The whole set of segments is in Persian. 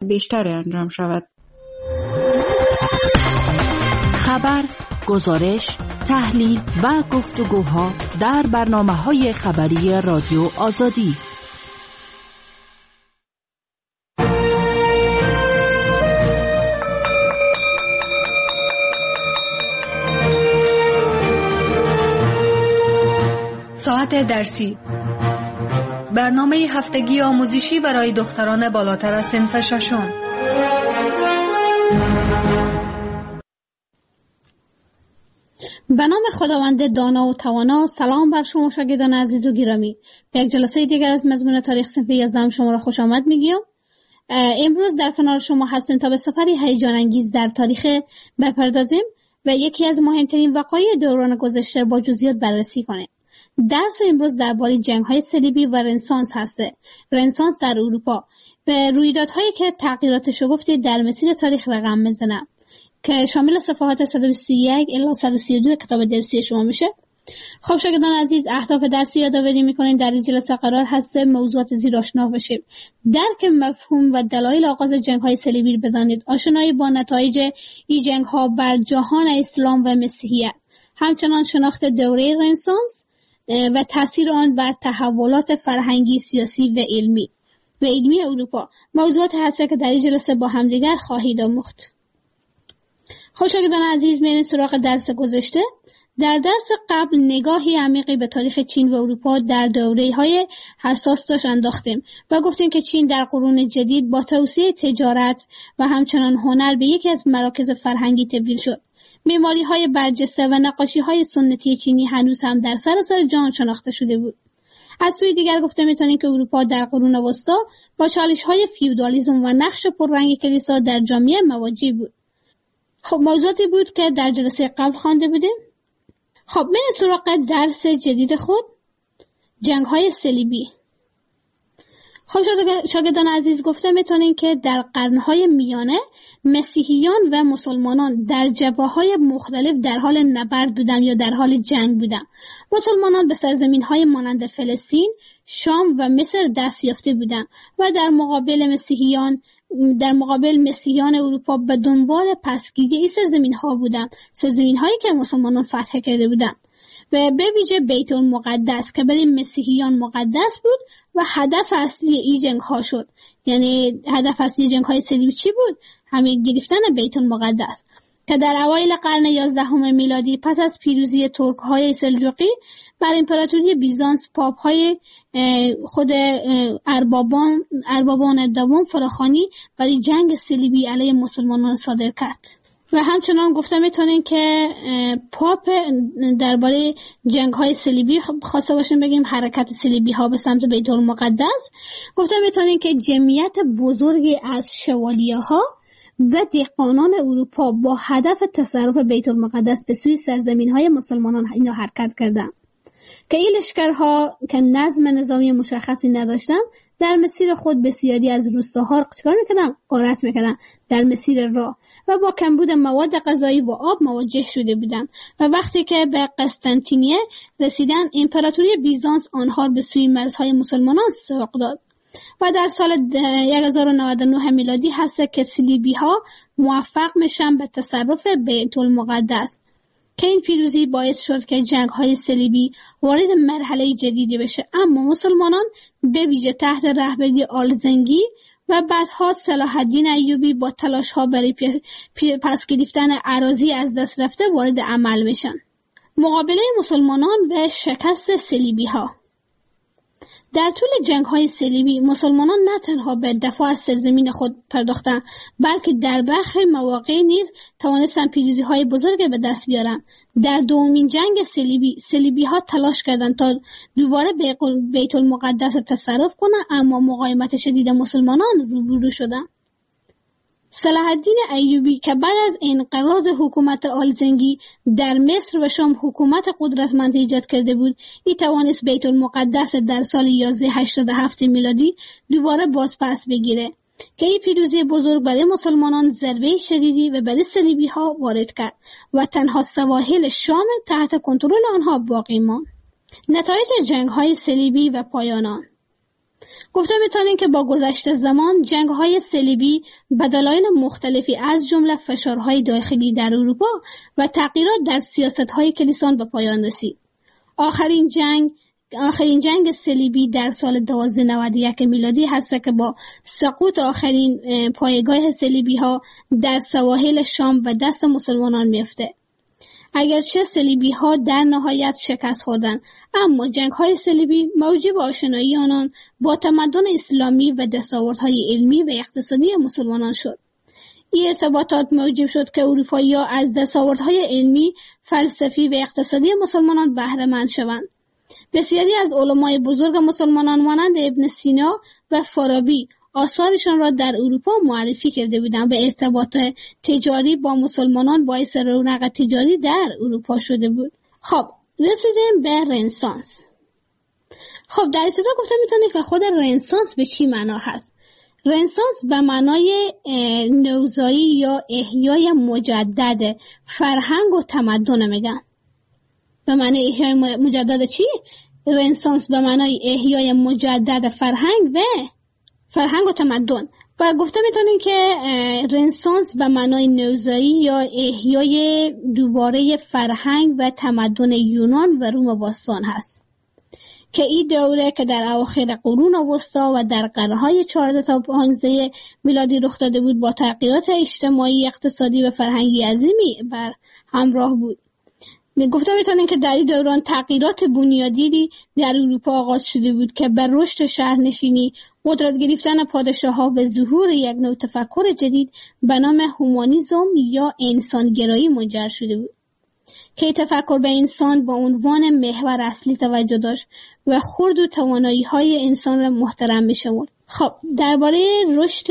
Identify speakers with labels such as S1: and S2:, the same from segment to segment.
S1: بیشتری انجام شود.
S2: خبر، گزارش، تحلیل و گفتگوها در برنامه‌های خبری رادیو آزادی.
S3: ساعت درسی، برنامه هفتگی آموزشی برای دختران بالاتر از صنف ششم.
S4: به نام خداوند دانا و توانا. سلام بر شما شاگردان عزیز و گرامی. به یک جلسه دیگر از مضمون تاریخ صنف 11 شما را خوش آمد میگیم. امروز در کنار شما هستیم تا به سفری هیجان انگیز در تاریخ بپردازیم و یکی از مهمترین وقایع دوران گذشته با جزئیات بررسی کنیم. درس امروز درباره جنگ‌های صلیبی و رنسانس هسته. رنسانس در اروپا به رویدادهایی که تغییرات شگفتی در مسیر تاریخ رقم میزنه که شامل صفحات 121 الی 132 کتاب درسی شما میشه. خب شاگردان عزیز، اهداف درسی یادآوری میکنین در این جلسه قرار هست موضوعات زیر آشنا بشیم. درک مفهوم و دلایل آغاز جنگ‌های صلیبی بدانید، آشنایی با نتایج این جنگ‌ها بر جهان اسلام و مسیحیت، همچنان شناخت دوره رنسانس و تاثیر آن بر تحولات فرهنگی، سیاسی و علمی اروپا موضوعات هست که در این جلسه با همدیگر خواهید آموخت. خب شاگردان عزیز، میریم سراغ درس گذشته. در درس قبل نگاهی عمیقی به تاریخ چین و اروپا در دوره‌های حساس داشت انداختیم و گفتیم که چین در قرون جدید با توسعه تجارت و همچنان هنر به یکی از مراکز فرهنگی تبدیل شد. معماری‌های برجسته و نقاشی‌های سنتی چینی هنوز هم در سراسر جهان شناخته شده بود. از سوی دیگر گفته می‌توانیم که اروپا در قرون وسطی با چالش‌های فیودالیسم و نقش پررنگ کلیسا در جامعه مواجه بود. خب موضوعاتی بود که در جلسه قبل خوانده بودیم. خب بریم سراغ درس جدید خود، جنگ‌های صلیبی. خب شاگردان عزیز، گفته میتونیم که در قرن‌های میانه مسیحیان و مسلمانان در جبهه‌های مختلف در حال نبرد بودند یا در حال جنگ بودند. مسلمانان به سرزمین‌های مانند فلسطین، شام و مصر دست یافته بودند و در مقابل مسیحیان اروپا به دنبال پسگیری این سرزمین‌ها بودند، سرزمین‌هایی که مسلمانان فتح کرده بودند. و به ویژه بیت المقدس که برای مسیحیان مقدس بود و هدف اصلی این جنگ ها شد. یعنی هدف اصلی جنگ های صلیبی چی بود؟ همین گرفتن بیت المقدس که در اوایل قرن 11 میلادی پس از پیروزی ترک های سلجوقی بر امپراتوری بیزانس، پاپ های خود اربابان دوم فراخوانی برای جنگ صلیبی علیه مسلمانان صادر کرد. و همچنان گفته میتونیم که پاپ درباره جنگ‌های صلیبی خواسته باشیم بگیم حرکت صلیبی ها به سمت بیت المقدس. گفته میتونیم که جمعیت بزرگی از شوالیه ها و دهقانان اروپا با هدف تصرف بیت المقدس به سوی سرزمین های مسلمانان اینا حرکت کردند که این لشکرها که نظامی مشخصی نداشتند در مسیر خود بسیاری از روستاها چیکار میکردن؟ غارت میکردن در مسیر راه و با کمبود مواد غذایی و آب مواجه شده بودند و وقتی که به قسطنطینیه رسیدن امپراتوری بیزانس آنها به سوی مرزهای مسلمانان سوق داد و در سال 1099 میلادی هست که صلیبی ها موفق میشن به تصرف بیت المقدس که این پیروزی باعث شد که جنگ‌های صلیبی وارد مرحله جدیدی بشه. اما مسلمانان به ویژه تحت رهبری آلزنگی و بعدها صلاح الدین ایوبی با تلاش‌ها برای پس گرفتن اراضی از دست رفته وارد عمل میشن. مقابله مسلمانان و شکست صلیبی‌ها. در طول جنگ‌های صلیبی مسلمانان نه تنها به دفاع از سرزمین خود پرداختند بلکه در برخی مواقع نیز توانستند پیروزی‌های بزرگ به دست بیارند. در دومین جنگ صلیبی‌ها تلاش کردند تا دوباره بیت المقدس تصرف کنند، اما مقاومت شدید مسلمانان روبرو شدند. صلاح الدین ایوبی که بعد از انقراض حکومت آلزنگی در مصر و شام حکومت قدرتمند ایجاد کرده بود، این توانست بیت المقدس در سال 1187 میلادی دوباره بازپس بگیره که این پیروزی بزرگ برای مسلمانان ضربه شدیدی و برای صلیبی ها وارد کرد و تنها سواحل شام تحت کنترل آنها باقی ماند. نتایج جنگ های صلیبی و پایان آن. گفته میتونیم که با گذشت زمان جنگ‌های صلیبی به دلایل مختلفی از جمله فشارهای داخلی در اروپا و تغییرات در سیاست‌های کلیسا به پایان رسید. آخرین جنگ صلیبی در سال 1291 میلادی هست که با سقوط آخرین پایگاه صلیبی‌ها در سواحل شام و دست مسلمانان میفته. اگرچه صلیبی‌ها در نهایت شکست خوردند، اما جنگ‌های صلیبی موجب آشنایی آنان با تمدن اسلامی و دستاوردهای علمی و اقتصادی مسلمانان شد. این ارتباطات موجب شد که اروپایی‌ها از دستاوردهای علمی، فلسفی و اقتصادی مسلمانان بهره مند شوند. بسیاری از علمای بزرگ مسلمانان مانند ابن سینا و فارابی آثارشان را در اروپا معرفی کرده بودند و ارتباط تجاری با مسلمانان باعث رونق تجاری در اروپا شده بود. خب رسیدیم به رنسانس. خب در ابتدا گفتم میتونید که خود رنسانس به چی معنا هست. رنسانس به معنای نوزایی یا احیای مجدد فرهنگ و تمدن میگن. به معنای احیای مجدد چی؟ رنسانس به معنای احیای مجدد فرهنگ و تمدن. و گفته میتونین که رنسانس به معنای نوزایی یا احیای دوباره فرهنگ و تمدن یونان و روم باستان هست که این دوره که در اواخر قرون وسطا و در قرن‌های 14 تا 15 میلادی رخ داده بود با تغییرات اجتماعی، اقتصادی و فرهنگی عظیمی بر همراه بود. گفته میتونین که در این دوران تغییرات بنیادی در اروپا آغاز شده بود که بر رشد شهرنشینی، قدرت گرفتن پادشاه‌ها و ظهور یک نوع تفکر جدید به نام هومانیسم یا انسانگرایی منجر شده بود که تفکر به انسان با عنوان محور اصلی توجه داشت و خرد و توانایی‌های انسان را محترم می‌شمرد. خب درباره رشد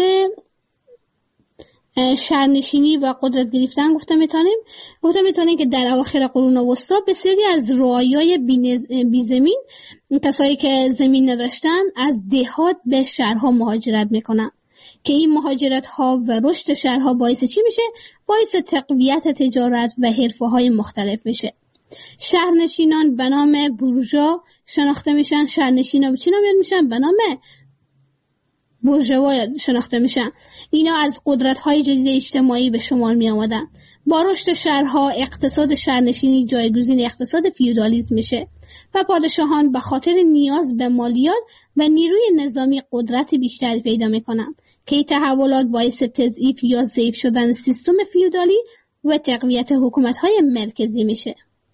S4: شهرنشینی و قدرت گرفتن گفته میتونیم که در اواخر قرون وسطا بسیاری از رعایای بیزمین، کسایی که زمین نداشتن، از دهات به شهرها مهاجرت میکنن که این مهاجرت ها و رشد شهرها باعث چی میشه؟ باعث تقویت تجارت و حرفه های مختلف میشه. شهرنشینان به نام بورژوا شناخته میشن. شهرنشینان چی نام میشن؟ به نام بورژوا شناخته میشن. اینا از قدرت‌های جدید اجتماعی به شمار می آمدن. با رشد شهرها اقتصاد شهرنشینی جایگزین اقتصاد فیودالیسم میشه و پادشاهان به خاطر نیاز به مالیات و نیروی نظامی قدرت بیشتری پیدا میکنند که این تحولات باعث تضعیف یا ضعیف شدن سیستم فیودالی و تقویت حکومت‌های مرکزی میشه.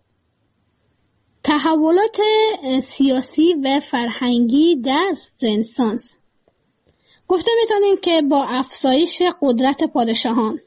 S4: تحولات سیاسی و فرهنگی در رنسانس گفته میتونیم که با افزایش قدرت پادشاهان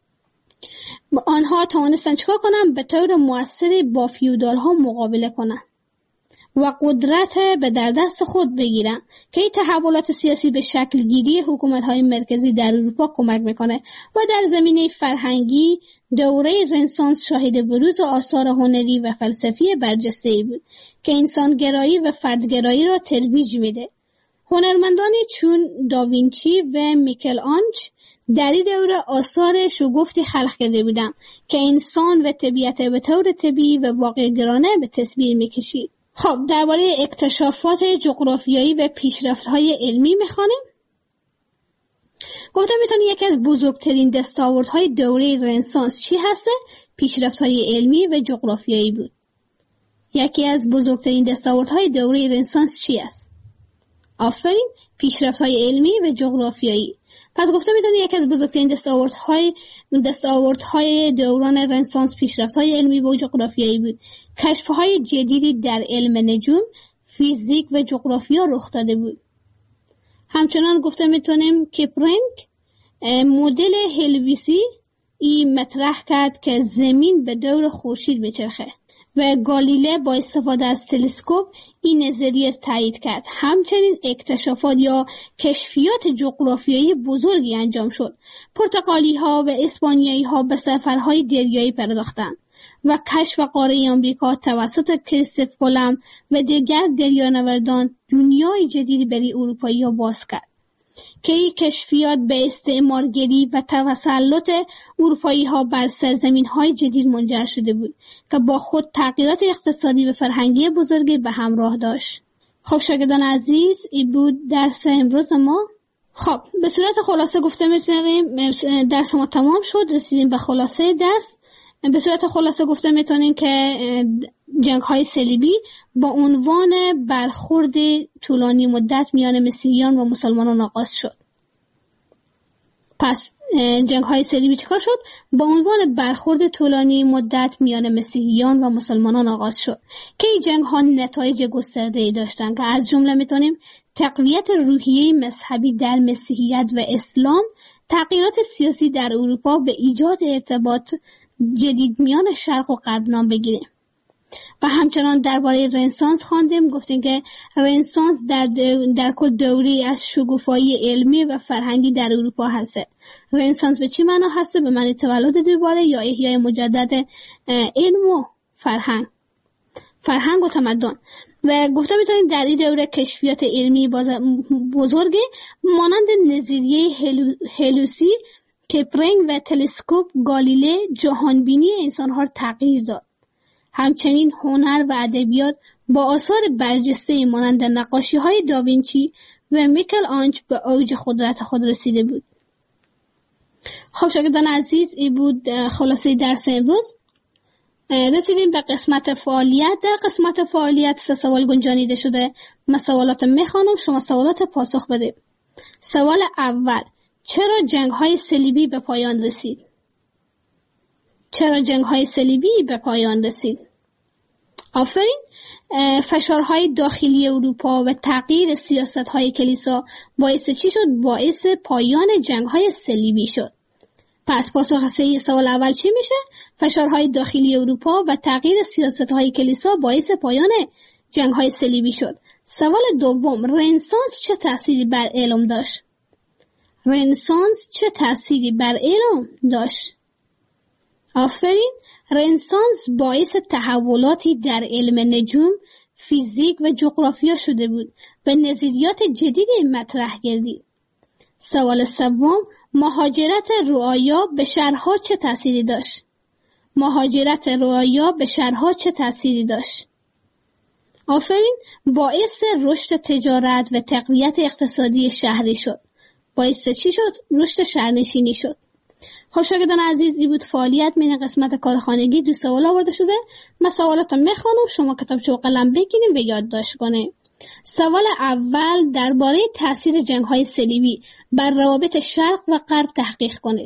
S4: آنها توانستن چکار کنن؟ به طور مؤثری با فیودال ها مقابله کنن و قدرت به در دست خود بگیرن که این تحولات سیاسی به شکل گیری حکومت های مرکزی در اروپا کمک میکنه و در زمینه فرهنگی دوره رنسانس شاهد بروز و آثار هنری و فلسفی برجسته‌ای بود که انسانگرایی و فردگرایی را ترویج میده. هنرمندانی چون داوینچی و میکل آنج در این دوره آثار شگفتی خلق کرده بودند که انسان و طبیعت به طور طبیعی و واقع‌گرایانه به تصویر میکشید. خب درباره اکتشافات جغرافیایی و پیشرفت‌های علمی میخوانیم. گفتم میتونی یکی از بزرگترین دستاوردهای دوره رنسانس چی هسته؟ پیشرفت‌های علمی و جغرافیایی بود. یکی از بزرگترین دستاوردهای دوره رنسانس چی است؟ آفرین، پیشرفت‌های علمی و جغرافیایی. پس گفتم میتونی یکی از بزرگترین دستاوردهای دوران رنسانس پیشرفت‌های علمی و جغرافیایی بود. کشف‌های جدیدی در علم نجوم، فیزیک و جغرافیا رخ داده بود. همچنان گفته میتونیم کپلینگ مدل هلویسی مطرح کرد که زمین به دور خورشید میچرخه و گالیله با استفاده از تلسکوپ این نظریه تایید کرد. همچنین اکتشافات یا کشفیات جغرافیایی بزرگی انجام شد. پرتغالی ها و اسپانیایی ها به سفرهای دریایی پرداختند و کشف قاره آمریکا توسط کریستوف کلمب و دیگر دریانوردان دنیای جدیدی برای اروپایی ها باز کرد که این کشفیات به استعمارگری و تسلط اروپایی ها بر سرزمین های جدید منجر شده بود که با خود تغییرات اقتصادی و فرهنگی بزرگی به همراه داشت. خب شاگردان عزیز، این بود درس امروز ما. خب به صورت خلاصه گفته میتونیم درس ما تمام شد، رسیدیم به خلاصه درس. به صورت خلاصه گفته میتونیم که جنگ های صلیبی با عنوان برخورد طولانی مدت میان مسیحیان و مسلمانان آغاز شد. پس جنگ های صلیبی چیکار شد؟ با عنوان برخورد طولانی مدت میان مسیحیان و مسلمانان آغاز شد که این جنگ ها نتایج گسترده‌ای داشتند که از جمله میتونیم تقویت روحیه مذهبی در مسیحیت و اسلام، تغییرات سیاسی در اروپا به ایجاد ارتباط جدید میان شرق و غرب نام بگیریم. و همچنان درباره رنسانس خواندیم، گفتیم که رنسانس در کل دوری از شکوفایی علمی و فرهنگی در اروپا هست. رنسانس به چی معنا هست؟ به معنی تولد دوباره یا احیای مجدد علم و فرهنگ و تمدن. و گفته میتونیم در این دوره کشفیات علمی بزرگی مانند نظریه هلوسی، کپلینگ و تلسکوپ گالیله جهانبینی انسانها را تغییر داد. همچنین هنر و ادبیات با آثار برجسته مانند نقاشی‌های داوینچی و میکل آنج به اوج قدرت خود رسیده بود. خب شاگردان عزیز، این بود خلاصه درس امروز. رسیدیم به قسمت فعالیت. در قسمت فعالیت 3 سوال گنجانیده شده. من سوالات میخوانم، شما سوالات پاسخ بده. سوال اول: چرا جنگ‌های صلیبی به پایان رسید؟ چرا جنگ‌های صلیبی به پایان رسید؟ آفرین. فشارهای داخلی اروپا و تغییر سیاست‌های کلیسا باعث چی شد؟ باعث پایان جنگ‌های صلیبی شد. پس پاسخ سوال اول چی میشه؟ فشارهای داخلی اروپا و تغییر سیاست‌های کلیسا باعث پایان جنگ‌های صلیبی شد. سوال دوم: رنسانس چه تأثیری بر علم داشت؟ رنسانس چه تأثیری بر علم داشت؟ آفرین. رنسانس باعث تحولاتی در علم نجوم، فیزیک و جغرافیا شده بود و نظریات جدیدی مطرح گردید. سوال سوم: مهاجرت رعایا به شهرها چه تأثیری داشت؟ مهاجرت رعایا به شهرها چه تأثیری داشت؟ آفرین. باعث رشد تجارت و تقویت اقتصادی شهری شد. باعث چی شد؟ رشد شهرنشینی شد. خب شاگردان عزیز، این بود فعالیت من قسمت کارخانگی. 2 سوال آورده شده. من سوالات میخوانم، شما کتابچه و قلم بگیریم و یادداشت کنیم. سوال اول: درباره تاثیر جنگ‌های صلیبی بر روابط شرق و غرب تحقیق کنید.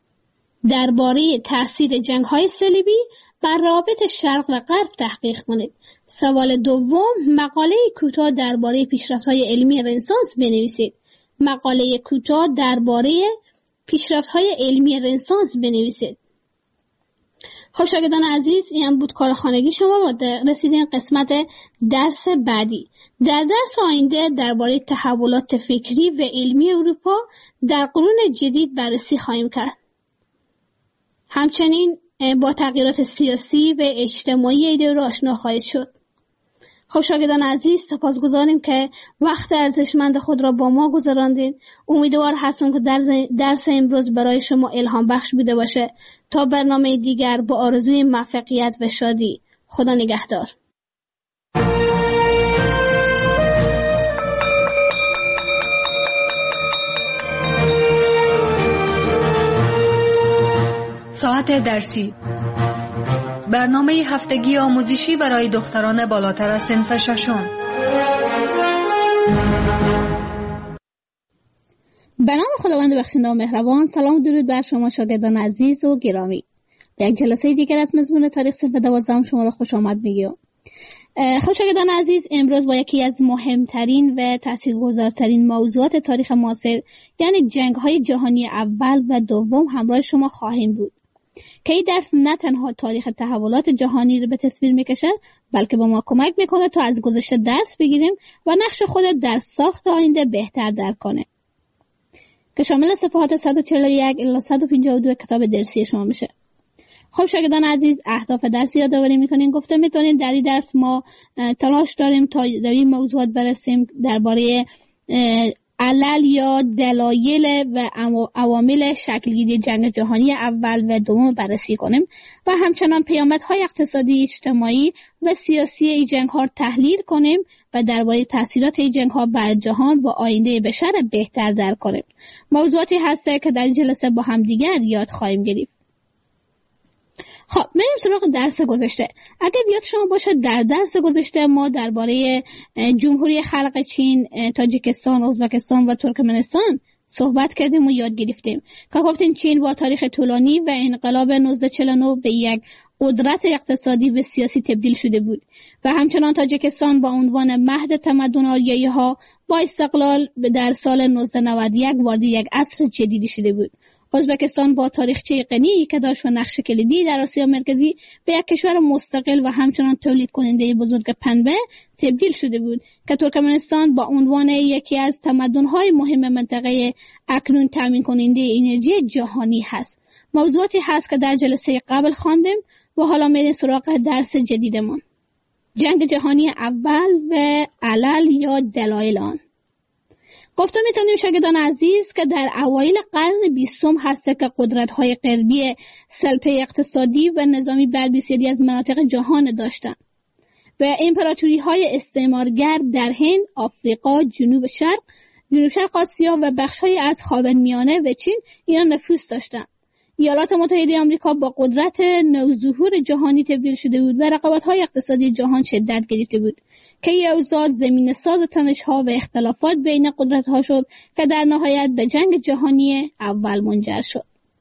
S4: درباره تاثیر جنگ‌های صلیبی بر روابط شرق و غرب تحقیق کنید. سوال دوم: مقاله کوتاه درباره پیشرفت‌های علمی رنسانس بنویسید. مقاله کوتاه درباره پیشرفت‌های علمی رنسانس بنویسید. خب شاگردان عزیز، این بود کارخانگی شما. رسیدین قسمت درس بعدی. در درس آینده درباره تحولات فکری و علمی اروپا در قرون جدید بررسی خواهیم کرد. همچنین با تغییرات سیاسی و اجتماعی این دوره آشنا خواهید شد. خب شاگردان عزیز، سپاسگزاریم که وقت ارزشمند خود را با ما گذراندید. امیدوار هستم که درس امروز برای شما الهام بخش بوده باشه. تا برنامه دیگر با آرزوی موفقیت و شادی. خدا نگهدار.
S3: ساعت درسی، برنامه هفتگی آموزشی برای دختران بالاتر از صنف 6.
S4: به نام خداوند بخشنده و مهربان. سلام و درود بر شما شاگردان عزیز و گرامی. به یک جلسه دیگر از مضمون تاریخ صنف 12 شما را خوش آمد میگم. خب شاگردان عزیز، امروز با یکی از مهمترین و تاثیرگذارترین موضوعات تاریخ معاصر، یعنی جنگ‌های جهانی اول و دوم همراه شما خواهیم بود که این درس نه تنها تاریخ تحولات جهانی رو به تصویر میکشه، بلکه به ما کمک میکنه تا از گذشته درس بگیریم و نقش خود در ساخت آینده بهتر درک کنه، که شامل صفحات 141 الی 152 کتاب درسی شما میشه. خب شاگردان عزیز، اهداف درس یادآوری میکنیم. گفته میتونیم در این درس ما تلاش داریم تا در این موضوعات برسیم درباره علل یا دلایل و عوامل شکلگیری جنگ جهانی اول و دوم بررسی کنیم و همچنان پیامدهای اقتصادی، اجتماعی و سیاسی این جنگ‌ها تحلیل کنیم و درباره تاثیرات این جنگ‌ها بر جهان و آینده بشر بهتر درک کنیم. موضوعاتی هست که در این جلسه با هم دیگر یاد خواهیم گرفت. خب بریم سراغ درس گذشته. اگر یاد شما باشه در درس گذشته ما درباره جمهوری خلق چین، تاجیکستان، ازبکستان و ترکمنستان صحبت کردیم و یاد گرفتیم که گفتیم چین با تاریخ طولانی و انقلاب 1949 به یک قدرت اقتصادی و سیاسی تبدیل شده بود و همچنان تاجیکستان با عنوان مهد تمدن آریایی‌ها با استقلال در سال 1991 وارد یک عصر جدیدی شده بود. ازبکستان با تاریخچه غنی که داشت و نقش کلیدی در آسیا مرکزی به یک کشور مستقل و همچنان تولید کننده بزرگ پنبه تبدیل شده بود که ترکمنستان با عنوان یکی از تمدن‌های مهم منطقه اکنون تامین کننده انرژی جهانی هست. موضوعاتی هست که در جلسه قبل خواندیم و حالا میریم سراغ درس جدیدمان. جنگ جهانی اول و علل یا دلایل آن. گفته میتونیم شاگردان عزیز که در اوایل قرن 20 هست که قدرت‌های غربی سلطه اقتصادی و نظامی بر بسیاری از مناطق جهان داشتند و امپراتوری‌های استعمارگر در هند، آفریقا، جنوب شرق آسیا و بخش‌های از خاورمیانه و چین اینا نفوذ داشتند. ایالات متحده آمریکا با قدرت نوظهور جهانی تبدیل شده بود و رقابت‌های اقتصادی جهان شدت گرفته بود که این اوضاع زمینه‌ساز تنش‌ها و اختلافات بین قدرت‌ها شد که در نهایت به جنگ جهانی اول منجر شد.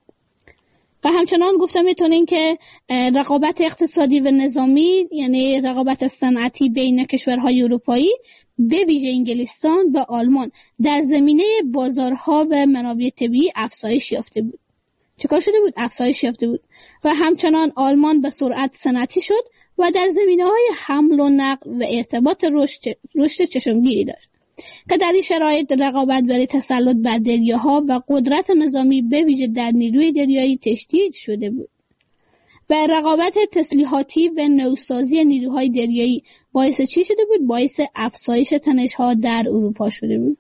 S4: و همچنان گفته میتونین که رقابت اقتصادی و نظامی یعنی رقابت صنعتی بین کشورهای اروپایی به ویژه انگلستان و آلمان در زمینه بازارها و منابع طبیعی افزایش یافته بود. چیکار شده بود؟ افزایش یافته بود و همچنان آلمان به سرعت صنعتی شد و در زمینه‌های حمل و نقل و ارتباط رشد چشمگیری داشت که در این شرایط رقابت برای تسلط بر دریاها و قدرت نظامی به ویژه در نیروی دریایی تشدید شده بود و رقابت تسلیحاتی و نوسازی نیروهای دریایی باعث چی شده بود؟ باعث افزایش تنش‌ها در اروپا شده بود.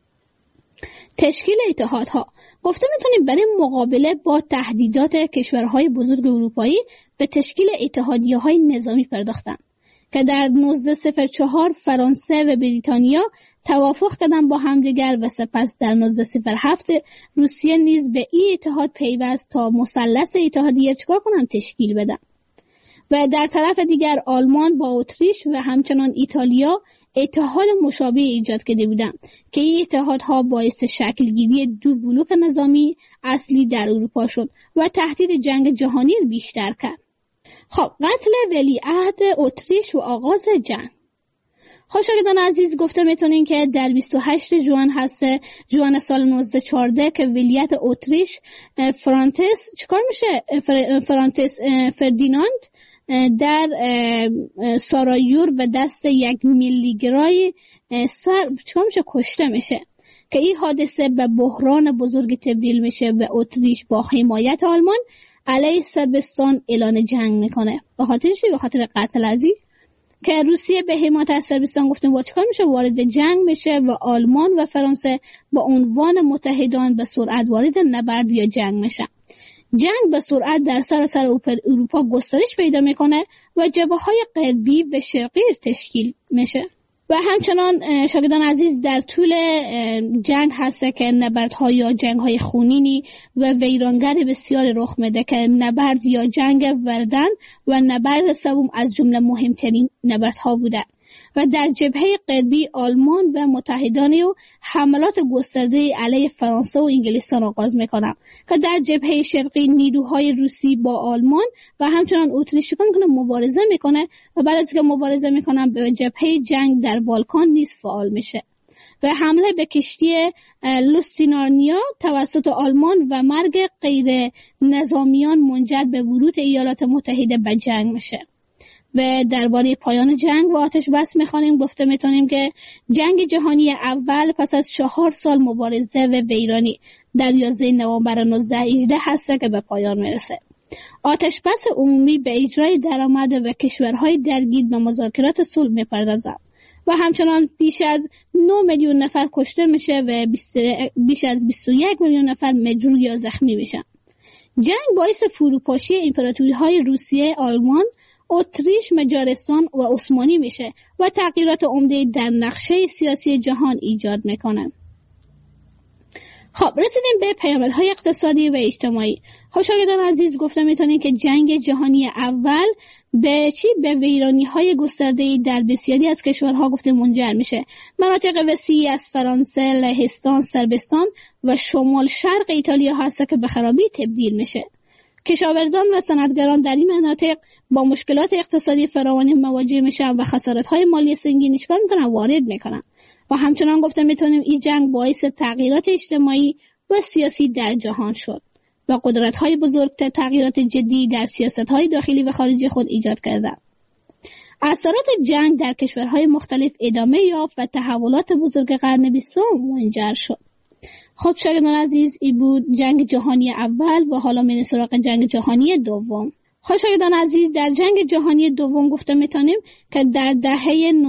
S4: تشکیل اتحادها. گفته میتونیم برای مقابله با تهدیدات کشورهای بزرگ اروپایی به تشکیل اتحادیه‌های نظامی پرداختند که در 1904 فرانسه و بریتانیا توافق کردند با همدیگر و سپس در 1907 روسیه نیز به این اتحاد پیوست تا مثلث اتحادیه چیکار کنند؟ تشکیل بدن. و در طرف دیگر آلمان با اتریش و همچنان ایتالیا اتحاد مشابه ایجاد کرده بودند که این اتحادها باعث شکلگیری دو بلوک نظامی اصلی در اروپا شد و تهدید جنگ جهانی را بیشتر کرد. خب قتل ولیعهد اتریش و آغاز جنگ. خب شاگردان عزیز گفته میتونین که در 28 ژوئن هست ژوئن سال 1914 که ولیعهد اتریش فرانتس چیکار میشه؟ فرانتس فردیناند در سارایور به دست یک میلیگرای چیکار میشه؟ کشته میشه که این حادثه به بحران بزرگ تبدیل میشه و اتریش با حمایت آلمان علیه صربستان اعلان جنگ میکنه. به خاطر چی؟ به خاطر قتل عزیز که روسیه به حمایت از صربستان گفتیم با چیکار میشه؟ وارد جنگ میشه و آلمان و فرانسه با عنوان متحدان به سرعت وارد نبرد یا جنگ میشن. جنگ به سرعت در سراسر اروپا گسترش پیدا میکنه و جبهه‌های غربی و شرقی تشکیل میشه. و همچنان شاگردان عزیز در طول جنگ هست که نبردها یا جنگ‌های خونینی و ویرانگر بسیار رخ میده که نبرد یا جنگ وردن و نبرد سوم از جمله مهمترین نبردها بوده و در جبهه غربی آلمان و متحدان او حملات گسترده علیه فرانسه و انگلستان آغاز میکنند که در جبهه شرقی نیروهای روسی با آلمان و همچنان اتریش مبارزه میکنه و بعد از که مبارزه میکنن به جبهه جنگ در بالکان نیز فعال میشه و حمله به کشتی لوستینارنیا توسط آلمان و مرگ غیر نظامیان منجر به ورود ایالات متحده به جنگ میشه. و درباره پایان جنگ و آتش بس میخوانیم. گفته میتونیم که جنگ جهانی اول پس از 4 سال مبارزه و ویرانی در 11 نوامبر 1918 هست که به پایان میرسه. آتش بس عمومی به اجرای درآمد و کشورهای درگیر به مذاکرات صلح میپردازند و همچنان بیش از 9 میلیون نفر کشته میشه و بیش از 21 میلیون نفر مجروح یا زخمی میشن. جنگ باعث فروپاشی امپراتوری‌های روسیه، آلمان، اتریش، مجارستان و عثمانی میشه و تغییرات عمده در نقشه سیاسی جهان ایجاد میکنه. خب رسیدیم به پیامدهای اقتصادی و اجتماعی. شاگردان عزیز، گفتم میتونین که جنگ جهانی اول به ویرانی‌های گسترده‌ای در بسیاری از کشورها گفته منجر میشه. مناطق وسیعی از فرانسه، لهستان، صربستان و شمال شرق ایتالیا هست که به خرابی تبدیل میشه. کشاورزان و صنعتگران در این مناطق با مشکلات اقتصادی فراوانی مواجه میشن و خسارت‌های مالی سنگینی چکار میکنن؟ وارد میکنن. و همچنان گفته میتونیم این جنگ باعث تغییرات اجتماعی و سیاسی در جهان شد و قدرت‌های بزرگ تغییرات جدی در سیاست‌های داخلی و خارجی خود ایجاد کردند. اثرات جنگ در کشورهای مختلف ادامه یافت و تحولات بزرگ قرن 20 منجر شد. خب شاگردان عزیز، این بود جنگ جهانی اول و حالا میریم سراغ جنگ جهانی دوم. خب شاگردان عزیز، در جنگ جهانی دوم گفته میتونیم که در دهه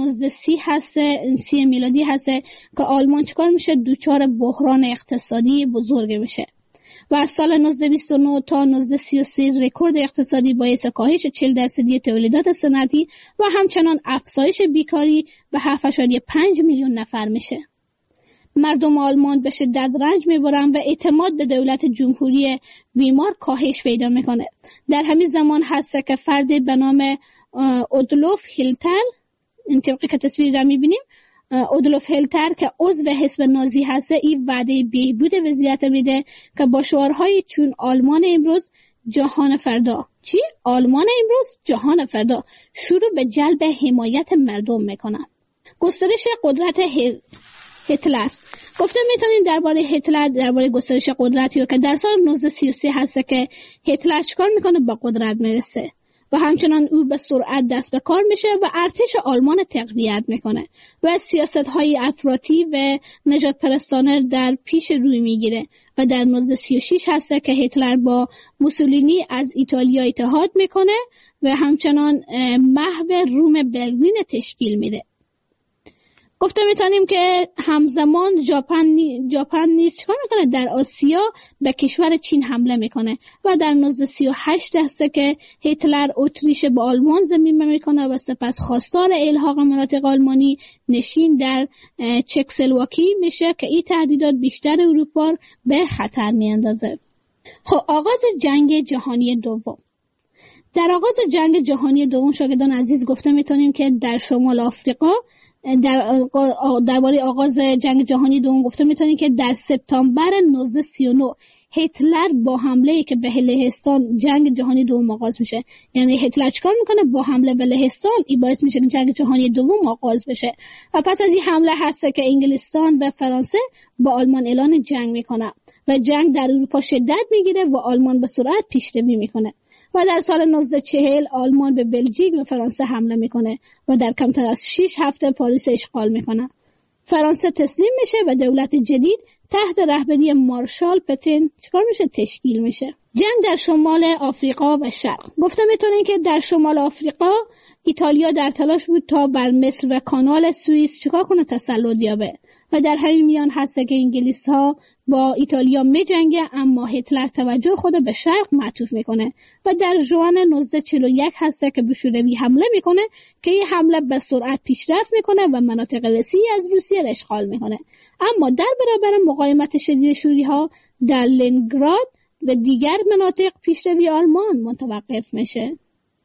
S4: 1930 میلادی هست که آلمان چکار میشه؟ دوچار بحران اقتصادی بزرگ میشه و از سال 1929 تا 1933 رکورد اقتصادی باعث کاهش 40% تولیدات صنعتی و همچنان افزایش بیکاری به 7.5 میلیون نفر میشه. مردم آلمان به شدت رنج میبرن و اعتماد به دولت جمهوری ویمار کاهش پیدا میکنه. در همین زمان هست که فرد به نام اودولف هیتلر، این طبقی که تصویر را میبینیم، اودولف هیتلر که عضو حزب نازی هست، این وعده بهبود وضعیت میده که با شعارهای چون آلمان امروز جهان فردا، چی؟ آلمان امروز جهان فردا، شروع به جلب حمایت مردم میکنن. گسترش قدرت هیتلر. گفته میتونین درباره هیتلر، درباره گسترش قدرتی که در سال 1933 هست که هیتلر چیکار میکنه؟ با قدرت میرسه و همچنان او به سرعت دست به کار میشه و ارتش آلمان تقویت میکنه و سیاست‌های افراطی و نجات پرستانه در پیش روی میگیره و در 1936 هست که هیتلر با موسولینی از ایتالیا اتحاد میکنه و همچنان محو روم برلین تشکیل میده. گفته میتونیم که همزمان ژاپن نیز چیکار میکنه؟ در آسیا به کشور چین حمله میکنه و در 1938 هست که هیتلر اتریش به آلمان ضمیمه میکنه و سپس خواستار الحاق مناطق آلمانی نشین در چکسلواکی میشه که این تهدیدات بیشتر اروپا به خطر میاندازه. خب آغاز جنگ جهانی دوم. در آغاز جنگ جهانی دوم شاگردان عزیز گفته میتونیم که در شمال آفریقا درباره آغاز جنگ جهانی دوم گفته میتونیم که در سپتامبر 1939 هیتلر با حمله که به لهستان جنگ جهانی دوم آغاز میشه. یعنی هیتلر چیکار میکنه؟ با حمله به لهستان این باعث میشه که جنگ جهانی دوم آغاز بشه و پس از این حمله هست که انگلستان و فرانسه با آلمان اعلان جنگ میکنه و جنگ در اروپا شدت میگیره و آلمان به سرعت پیشروی میکنه و در سال 1940 آلمان به بلژیک و فرانسه حمله میکنه و در کمتر از 6 هفته پاریس اشغال میکنه. فرانسه تسلیم میشه و دولت جدید تحت رهبری مارشال پتن چیکار میشه؟ تشکیل میشه. جنگ در شمال آفریقا و شرق. گفته میتونین که در شمال آفریقا ایتالیا در تلاش بود تا بر مصر و کانال سوئیس چیکار کنه؟ تسلط یابه و در همین میان هست که انگلیس ها با ایتالیا می جنگه، اما هیتلر توجه خود به شرق معطوف میکنه و در ژوئن 1941 هست که به شوروی حمله میکنه که این حمله به سرعت پیشرفت میکنه و مناطق وسیعی از روسیه را اشغال میکنه، اما در برابر مقاومت شدید شوری ها در لنینگراد و دیگر مناطق پیشروی آلمان متوقف میشه.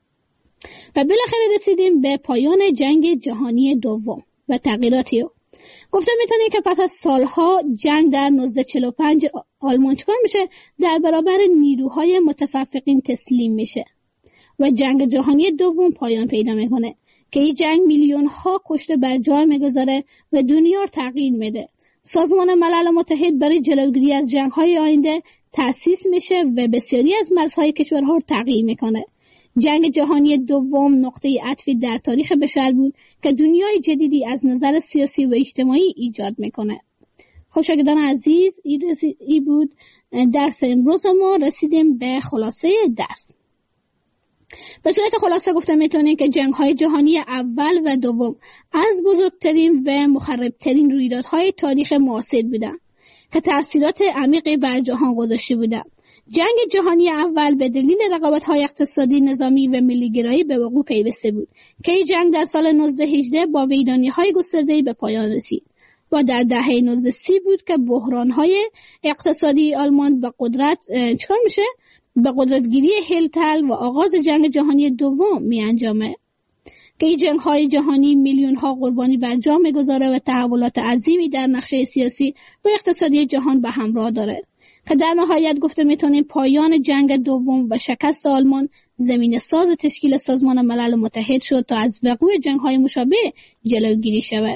S4: و بالاخره رسیدیم به پایان جنگ جهانی دوم و تغییراتی. گفته میتونیم که پس از سالها جنگ در 1945 آلمان چکار میشه؟ در برابر نیروهای متفرقین تسلیم میشه و جنگ جهانی دوم پایان پیدا میکنه که این جنگ میلیون ها کشته بر جای میگذاره و دنیا رو تغییر میده. سازمان ملل متحد برای جلوگیری از جنگ های آینده تأسیس میشه و بسیاری از مرزهای کشورها رو تغییر میکنه. جنگ جهانی دوم نقطه عطفی در تاریخ بشر بود که دنیای جدیدی از نظر سیاسی و اجتماعی ایجاد میکنه. خب شاگردان عزیز، این بود درس امروز ما. رسیدیم به خلاصه درس. به صورت خلاصه گفته میتونیم که جنگ‌های جهانی اول و دوم از بزرگترین و مخربترین رویدادهای تاریخ معاصر بودند که تأثیرات عمیقی بر جهان گذاشته بودند. جنگ جهانی اول به دلیل رقابت‌های اقتصادی، نظامی و ملی‌گرایی به وقوع پیوسته بود که این جنگ در سال 1918 با ویرانی‌های گسترده‌ای به پایان رسید و در دهه 1930 بود که بحران‌های اقتصادی آلمان به قدرتگیری هیتلر و آغاز جنگ جهانی دوم می انجامه که این جنگ‌های جهانی میلیون‌ها قربانی بر جا می‌گذاره و تحولات عظیمی در نقشه سیاسی و اقتصادی جهان به همراه داره که در نهایت گفته میتونیم پایان جنگ دوم و شکست آلمان زمینه ساز تشکیل سازمان ملل متحد شد تا از وقوع جنگ‌های مشابه جلوگیری شود.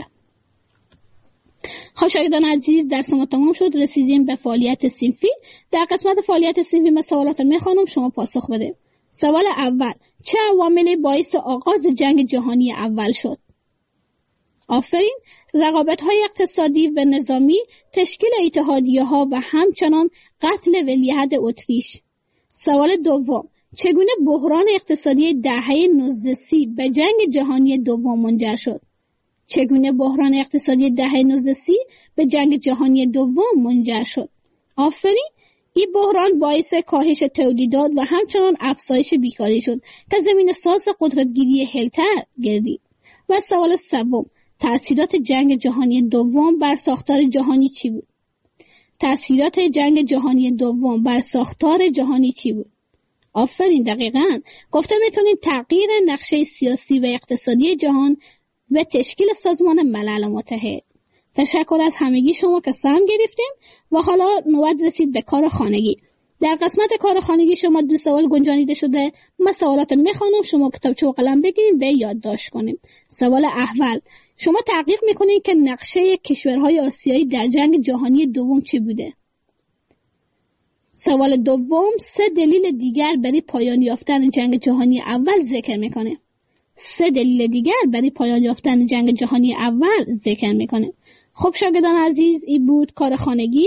S4: خب شاگردان عزیز، درس ما تمام شد. رسیدیم به فعالیت صنفی. در قسمت فعالیت صنفی من سوالات میخوانم، شما پاسخ بده. سوال اول: چه عواملی باعث آغاز جنگ جهانی اول شد؟ آفرین، رقابت‌های اقتصادی و نظامی، تشکیل اتحادیه‌ها و همچنان قتل ولیعهد اتریش. سوال دوم: چگونه بحران اقتصادی دهه 1930 به جنگ جهانی دوم منجر شد؟ چگونه بحران اقتصادی دهه 1930 به جنگ جهانی دوم منجر شد؟ آفرین، این بحران باعث کاهش تولیدات و همچنان افزایش بیکاری شد که زمینه ساز قدرتگیری هیتلر گردید. و سوال سوم: تأثیرات جنگ جهانی دوم بر ساختار جهانی چی بود؟ تأثیرات جنگ جهانی دوم بر ساختار جهانی چی بود؟ آفرین، دقیقاً گفته میتونید تغییر نقشه سیاسی و اقتصادی جهان و تشکیل سازمان ملل متحد. تشکر از همگی شما که سهم گرفتیم و حالا نوبت رسید به کار خانگی. در قسمت کار خانگی شما 2 سوال گنجانیده شده. من سوالات میخوانم، شما کتابچه و قلم بگیرید و یادداشت کنید. سوال اول: شما تحقیق میکنید که نقشه کشورهای آسیایی در جنگ جهانی دوم چه بوده؟ سوال دوم: 3 دلیل دیگر برای پایان یافتن جنگ جهانی اول ذکر میکنه. 3 دلیل دیگر برای پایان یافتن جنگ جهانی اول ذکر میکنه. خب شاگردان عزیز، این بود کار خانگی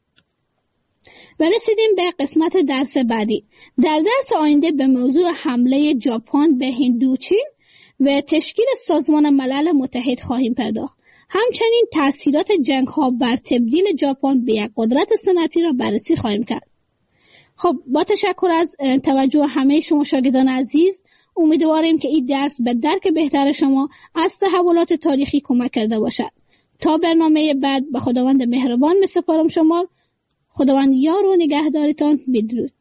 S4: و رسیدیم به قسمت درس بعدی. در درس آینده به موضوع حمله ژاپن به هندوچین و تشکیل سازمان ملل متحد خواهیم پرداخت. همچنین تأثیرات جنگ‌ها بر تبدیل ژاپن به یک قدرت صنعتی را بررسی خواهیم کرد. خب با تشکر از توجه همه شما شاگردان عزیز، امیدواریم که این درس به درک بهتر شما از تحولات تاریخی کمک کرده باشد. تا برنامه بعد به خداوند مهربان می‌سپارم شما. خداوند یار و نگهدارتان. بدرود.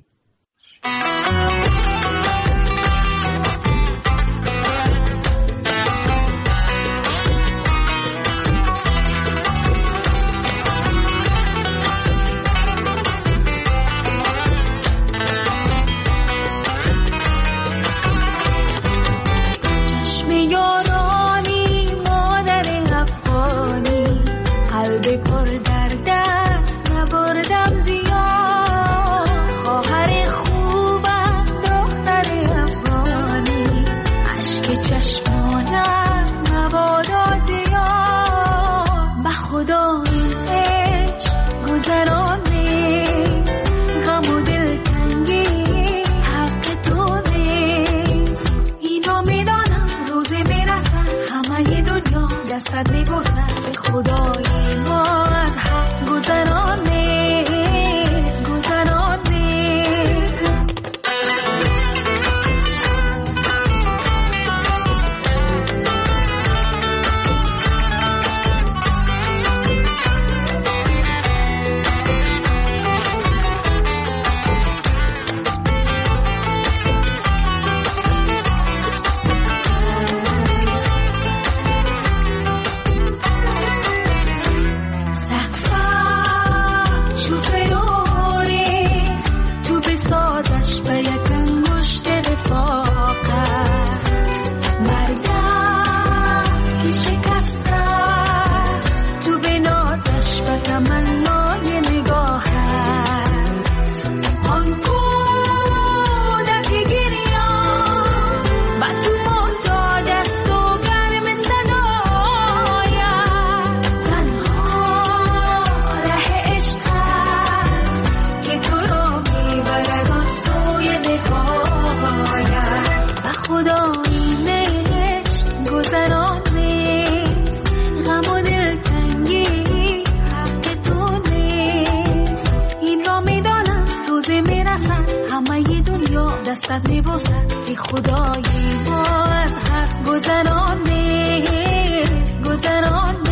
S1: دستت میبوسد ای خدایی ما از حق گذرانیم